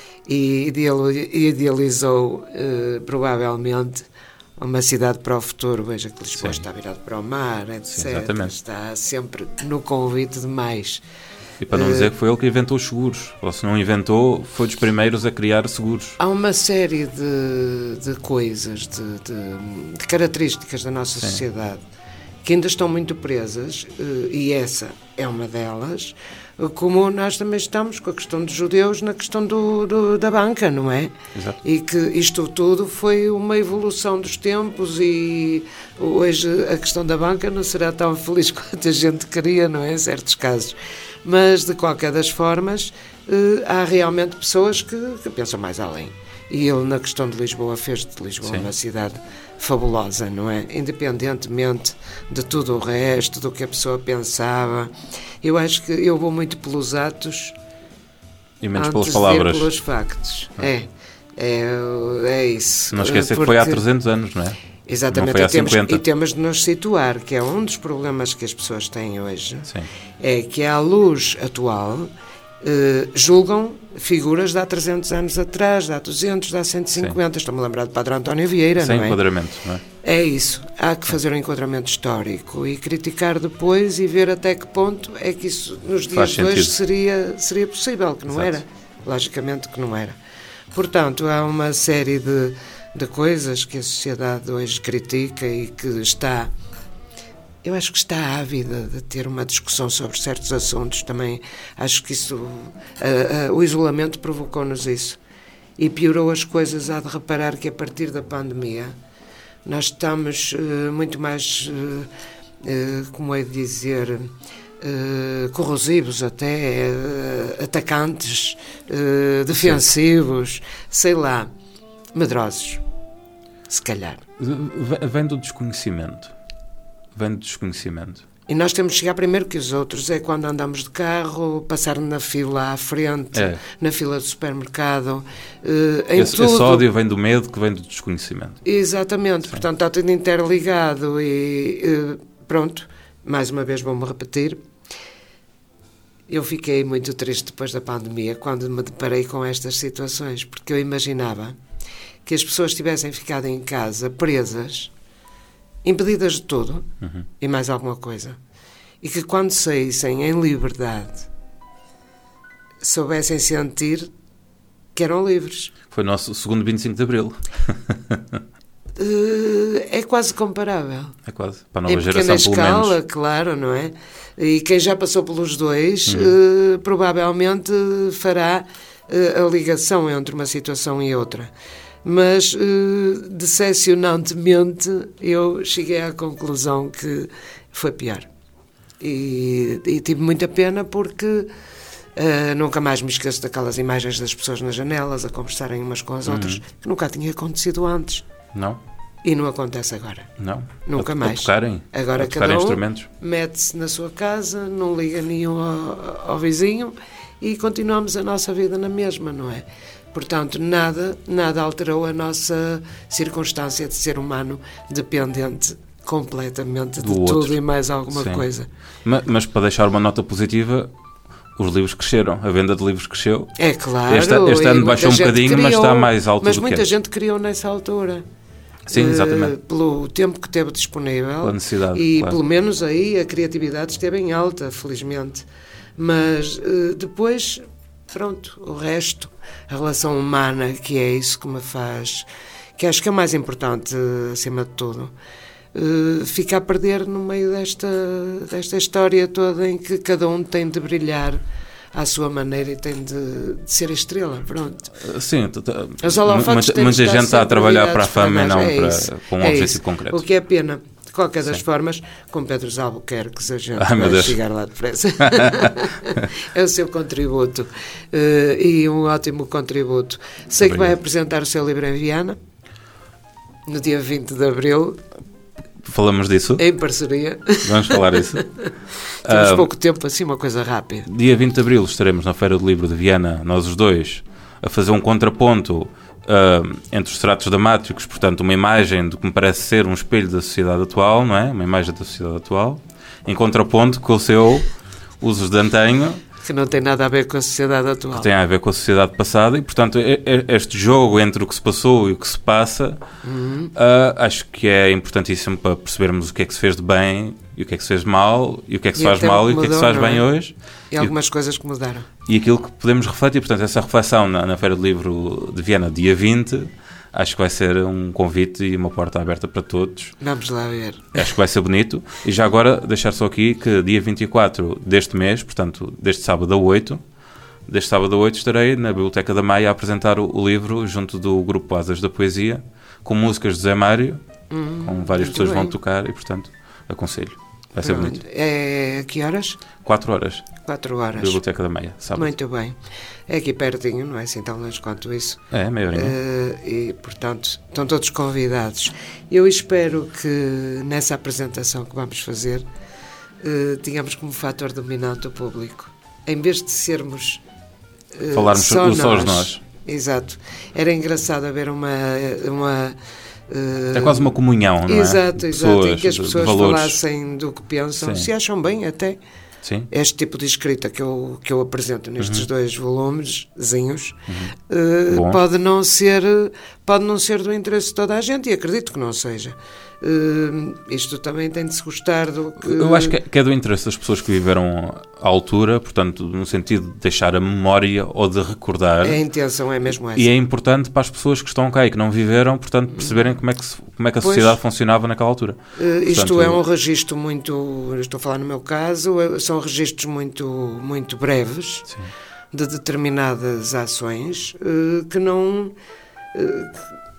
E idealizou, uh, provavelmente, uma cidade para o futuro. Veja que Lisboa Sim. está virado para o mar, etcétera. Sim, exatamente. Está sempre no convite de mais. E para não dizer que foi ele que inventou os seguros. Ou se não inventou, foi dos primeiros a criar seguros. Há uma série de, de coisas, de, de, de características da nossa Sim. sociedade que ainda estão muito presas, uh, e essa é uma delas, como nós também estamos com a questão dos judeus na questão do, do, da banca, não é? Exato. E que isto tudo foi uma evolução dos tempos e hoje a questão da banca não será tão feliz quanto a gente queria, não é? Em certos casos. Mas, de qualquer das formas, eh, há realmente pessoas que, que pensam mais além. E ele, na questão de Lisboa, fez de Lisboa Sim. uma cidade fabulosa, não é? Independentemente de tudo o resto, do que a pessoa pensava. Eu acho que eu vou muito pelos atos E menos antes pelas de palavras. ir pelos factos. Ah. É, é, é isso. Não esquecer Porque, que foi há trezentos anos, não é? exatamente, Não foi há e, temos, cinquenta. e temos de nos situar, que é um dos problemas que as pessoas têm hoje, Sim. é que à luz atual eh, julgam figuras de há trezentos anos atrás, de há duzentos, de há cento e cinquenta. Estou-me a lembrar de Padre António Vieira, Sem não é? enquadramento, não é? É isso. Há que fazer um enquadramento histórico e criticar depois e ver até que ponto é que isso nos Faz dias de hoje sentido. seria, seria possível, que não Exato. era. Logicamente que não era. Portanto, há uma série de, de coisas que a sociedade hoje critica e que está... Eu acho que está ávida de ter uma discussão sobre certos assuntos também. Acho que isso, uh, uh, o isolamento provocou-nos isso. E piorou as coisas. Há de reparar que a partir da pandemia nós estamos uh, muito mais, uh, uh, como é de dizer, uh, corrosivos até, uh, atacantes, uh, defensivos, sei lá, medrosos, se calhar. V- Vem do desconhecimento. Vem do desconhecimento. E nós temos de chegar primeiro que os outros. É quando andamos de carro, passar na fila à frente, É. na fila do supermercado, eh, em Esse, tudo. esse ódio vem do medo, que vem do desconhecimento. Exatamente, portanto está tudo interligado e eh, pronto, mais uma vez vou-me repetir. Eu fiquei muito triste depois da pandemia quando me deparei com estas situações, porque eu imaginava que as pessoas tivessem ficado em casa presas, impedidas de tudo, Uhum. e mais alguma coisa, e que quando saíssem em liberdade soubessem sentir que eram livres. Foi o nosso segundo vinte e cinco de Abril. Uh, é quase comparável. É quase. Para a Em nova pequena geração, pelo escala, menos. claro, não é? E quem já passou pelos dois, Uhum. uh, provavelmente fará uh, a ligação entre uma situação e outra. Mas, uh, decepcionantemente, eu cheguei à conclusão que foi pior. E, e tive muita pena porque uh, nunca mais me esqueço daquelas imagens das pessoas nas janelas a conversarem umas com as outras, Uhum. que nunca tinha acontecido antes. Não? E não acontece agora. Não? Nunca a, mais. A tocarem? Agora a tocarem cada um instrumentos? mete-se na sua casa, não liga nenhum ao, ao vizinho e continuamos a nossa vida na mesma, não é? Portanto, nada, nada alterou a nossa circunstância de ser humano dependente completamente Do de outro. tudo e mais alguma Sim. coisa. Mas, mas para deixar uma nota positiva, os livros cresceram. A venda de livros cresceu. É claro. Este- este e ano muita baixou um gente bocadinho, mas está mais alto Mas do que muita antes. gente criou nessa altura. Sim, Eh, exatamente. pelo tempo que teve disponível. Pela necessidade, E claro. pelo menos aí a criatividade esteve em alta, felizmente. Mas eh, depois, pronto, o resto, a relação humana, que é isso que me faz, que acho que é o mais importante, eh, acima de tudo, eh, fica a perder no meio desta, desta história toda em que cada um tem de brilhar à sua maneira e tem de, de ser a estrela, pronto. Sim, t- t- Os holofotes muita, têm de muita estar gente está a sempre trabalhar para a ligados para fama e nós. não É para, isso, com um é objetivo isso. concreto. O que é pena. De qualquer das Sim. formas, com Pedro Albuquerque, a gente Ai, meu vai Deus. chegar lá depressa. É o seu contributo. eh, e um ótimo contributo. Sei que vai Obrigado. apresentar o seu livro em Viana, no dia vinte de Abril, Falamos disso? em parceria. Vamos falar disso? Temos Ah, pouco tempo, assim, uma coisa rápida. Dia vinte de Abril estaremos na Feira do Livro de Viana, nós os dois, a fazer um contraponto ah, entre os estratos dramáticos, portanto, uma imagem do que me parece ser um espelho da sociedade atual, não é? Uma imagem da sociedade atual, em contraponto com o seu Usos de Antanho, Que não tem nada a ver com a sociedade atual. que tem a ver com a sociedade passada, e, portanto, e- e- este jogo entre o que se passou e o que se passa, Uhum. ah, acho que é importantíssimo para percebermos o que é que se fez de bem e o que é que se fez de mal, e o que é que se E faz até mal o e que o que é que se mudou, faz não bem é? hoje. E algumas coisas que mudaram. E aquilo que podemos refletir, portanto, essa reflexão na, na Feira do Livro de Viena, dia vinte, acho que vai ser um convite e uma porta aberta para todos. Vamos lá ver. Acho que vai ser bonito. E já agora, deixar só aqui que dia vinte e quatro deste mês, portanto, deste sábado a oito, deste sábado a oito, estarei na Biblioteca da Maia a apresentar o, o livro junto do Grupo Asas da Poesia, com músicas de Zé Mário, com várias muito pessoas vão bem. tocar e, portanto, aconselho. Vai ser Pronto. bonito. É a que horas? Quatro horas, Quatro horas. Biblioteca da Maia, sábado. Muito bem. É aqui pertinho, não é assim tão longe quanto isso. É, meia horinha. Eh, e, portanto, estão todos convidados. Eu espero que nessa apresentação que vamos fazer eh, tenhamos como fator dominante o público. Em vez de sermos eh, Falarmos só, só nós, nós. Exato. Era engraçado haver uma... uma eh, É quase uma comunhão, não é? Exato, De exato. Em pessoas, que as de- de pessoas valores. falassem do que pensam, Sim. se acham bem até. Sim. Este tipo de escrita que eu, que eu apresento nestes Uhum. dois volumezinhos eh, Bom. pode não ser pode não ser do interesse de toda a gente, e acredito que não seja. Eh, isto também tem de se gostar do que... Eu acho que é, que é do interesse das pessoas que viveram à altura, portanto, no sentido de deixar a memória ou de recordar. A intenção é mesmo essa. E é importante para as pessoas que estão cá e que não viveram, portanto, perceberem como é que, se- como é que a Pois. sociedade funcionava naquela altura. Eh, isto Portanto, é um registro muito, eu estou a falar no meu caso, eh, são registros muito, muito breves Sim. de determinadas ações eh, que não eh,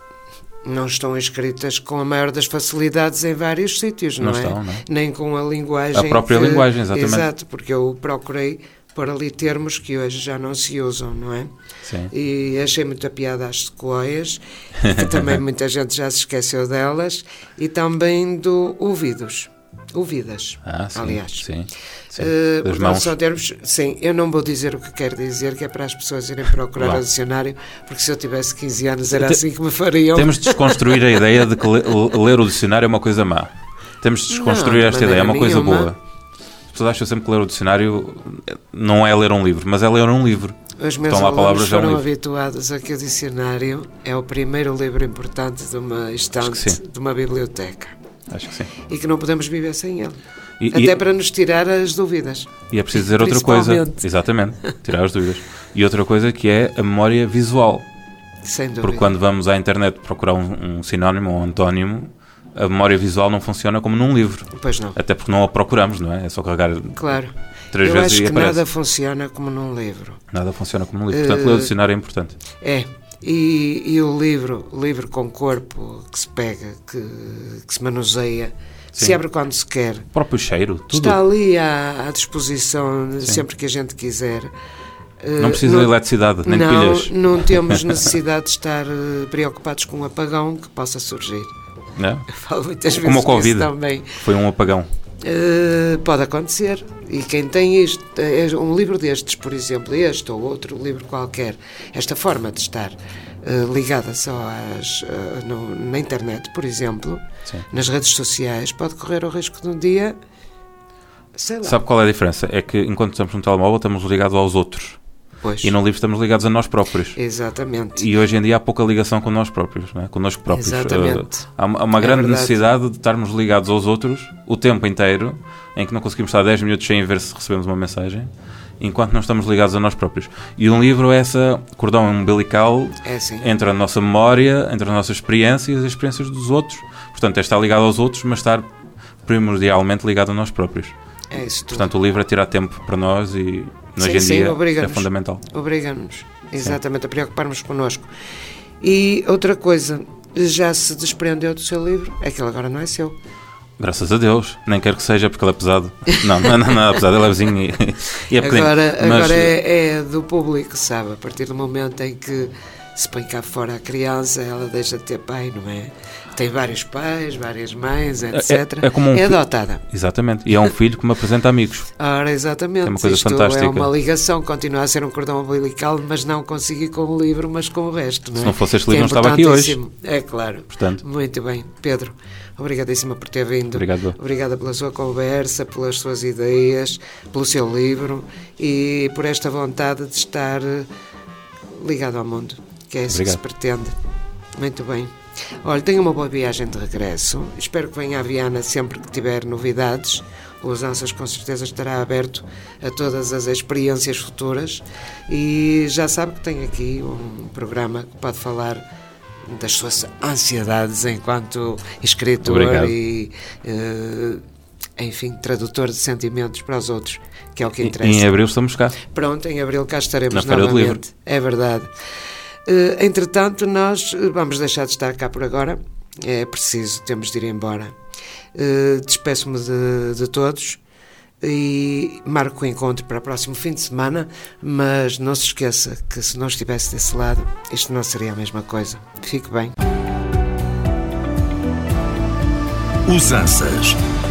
não estão escritas com a maior das facilidades em vários sítios, não, Não é? estão, não. Nem com a linguagem. A própria que- linguagem, exatamente. Exato, porque eu procurei pôr ali termos que hoje já não se usam, não é? Sim. E achei muita piada às sequoias, que também muita gente já se esqueceu delas, e também do ouvidos. O Vidas, Ah, sim, aliás. sim. sim. Uh, Das portanto, mãos. são termos, sim, eu não vou dizer o que quero dizer, que é para as pessoas irem procurar Vá. o dicionário, porque se eu tivesse quinze anos era Te- assim que me fariam. Temos de desconstruir a ideia de que le- ler o dicionário é uma coisa má. Temos de desconstruir Não, de esta ideia, é uma maneira coisa nenhuma. boa. As pessoas acham sempre que ler o dicionário não é ler um livro, mas é ler um livro. Os meus Estão lá alunos palavras, é um foram livro. habituados a que o dicionário é o primeiro livro importante de uma estante, sim. de uma biblioteca, Acho que sim. e que não podemos viver sem ele. E, Até e- para nos tirar as dúvidas. e é preciso dizer outra coisa. Principalmente. Exatamente, tirar as dúvidas. E outra coisa que é a memória visual. Sem dúvida. Porque quando vamos à internet procurar um, um sinónimo ou um antónimo, a memória visual não funciona como num livro. Pois não. Até porque não a procuramos, não é? É só carregar Claro. três Eu vezes acho e que aparece. nada funciona como num livro. Nada funciona como num livro. Portanto, ler o dicionário é importante. É. E, e o livro, o livro com corpo que se pega, que, que se manuseia, Sim. se abre quando se quer. O próprio cheiro, tudo. Está ali à, à disposição sempre que a gente quiser. Não precisa de eletricidade, nem de não, pilhas. Não temos necessidade de estar eh, preocupados com um apagão que possa surgir. Não? Eu falo muitas vezes Como o Covid. disso também. Foi um apagão. Uh, pode acontecer, e quem tem isto, é um livro destes, por exemplo, este ou outro livro qualquer, esta forma de estar uh, ligada só às, uh, no, na internet, por exemplo, Sim. nas redes sociais, pode correr o risco de um dia, sei lá. Sabe qual é a diferença? É que enquanto estamos no telemóvel estamos ligados aos outros. Pois, E no livro estamos ligados a nós próprios. exatamente. E hoje em dia há pouca ligação com nós próprios, não é? Connosco próprios. Exatamente. Uh, há uma, há uma É grande verdade. necessidade de estarmos ligados aos outros o tempo inteiro, em que não conseguimos estar dez minutos sem ver se recebemos uma mensagem, enquanto não estamos ligados a nós próprios. E um livro é essa cordão umbilical É assim. entre a nossa memória, entre as nossas experiências e as experiências dos outros. Portanto, é estar ligado aos outros, mas estar primordialmente ligado a nós próprios. É isso tudo. Portanto, o livro é tirar tempo para nós e hoje Sim, em sim, dia é obriga-nos. fundamental. Obriga-nos, exatamente, a preocuparmos connosco. E outra coisa, já se desprendeu do seu livro? É que ele agora não é seu. Graças a Deus, nem quero que seja porque ele é pesado. Não, não é nada pesado, ele é levezinho e, e é pequeno. Agora, Mas, agora é, é do público, sabe? A partir do momento em que se põe cá fora a criança, ela deixa de ter pai, não é? Tem vários pais, várias mães, etcétera. É- é como um é fi- adotada. Exatamente, e é um filho que me apresenta amigos. Ora, exatamente. É uma coisa Isto fantástica. é uma ligação, continua a ser um cordão umbilical, mas não conseguir com o livro, mas com o resto, não é? Se não fosse este Que é livro, não estava aqui hoje. importantíssimo. É claro. Portanto, Muito bem. Pedro, obrigadíssima por ter vindo. Obrigado. Obrigada pela sua conversa, pelas suas ideias, pelo seu livro e por esta vontade de estar eh, ligado ao mundo, que é isso Obrigado. que se pretende. Muito bem. Olha, tenha uma boa viagem de regresso. Espero que venha a Viana sempre que tiver novidades. O Usanças com certeza estará aberto a todas as experiências futuras e já sabe que tem aqui um programa que pode falar das suas ansiedades enquanto escritor Obrigado. e, eh, enfim, tradutor de sentimentos para os outros, que é o que em, interessa. em abril estamos cá. Pronto, em abril cá estaremos Na Feira do novamente. É verdade. Uh, entretanto, nós uh, vamos deixar de estar cá por agora. É preciso, temos de ir embora. Uh, Despeço-me de, de todos e marco o encontro para o próximo fim de semana, mas não se esqueça que se não estivesse desse lado, isto não seria a mesma coisa. Fique bem. Usanças